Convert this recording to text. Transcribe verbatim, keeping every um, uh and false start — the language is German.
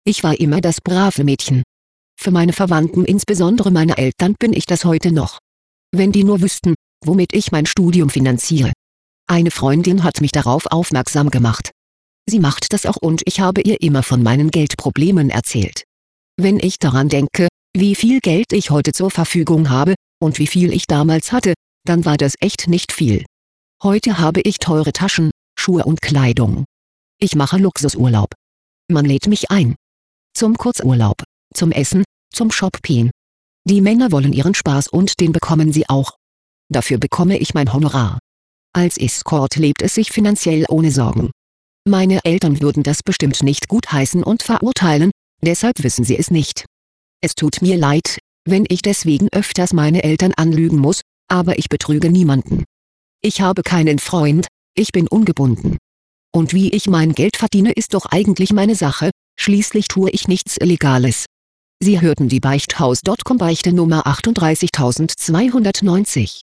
Ich war immer das brave Mädchen. Für meine Verwandten, insbesondere meine Eltern, bin ich das heute noch. Wenn die nur wüssten, womit ich mein Studium finanziere. Eine Freundin hat mich darauf aufmerksam gemacht. Sie macht das auch und ich habe ihr immer von meinen Geldproblemen erzählt. Wenn ich daran denke, wie viel Geld ich heute zur Verfügung habe, und wie viel ich damals hatte, dann war das echt nicht viel. Heute habe ich teure Taschen, Schuhe und Kleidung. Ich mache Luxusurlaub. Man lädt mich ein. Zum Kurzurlaub, zum Essen, zum Shopping. Die Männer wollen ihren Spaß und den bekommen sie auch. Dafür bekomme ich mein Honorar. Als Escort lebt es sich finanziell ohne Sorgen. Meine Eltern würden das bestimmt nicht gutheißen und verurteilen, deshalb wissen sie es nicht. Es tut mir leid, wenn ich deswegen öfters meine Eltern anlügen muss, aber ich betrüge niemanden. Ich habe keinen Freund, ich bin ungebunden. Und wie ich mein Geld verdiene, ist doch eigentlich meine Sache, schließlich tue ich nichts Illegales. Sie hörten die Beichthaus Punkt com Beichte Nummer achtunddreißigtausendzweihundertneunzig.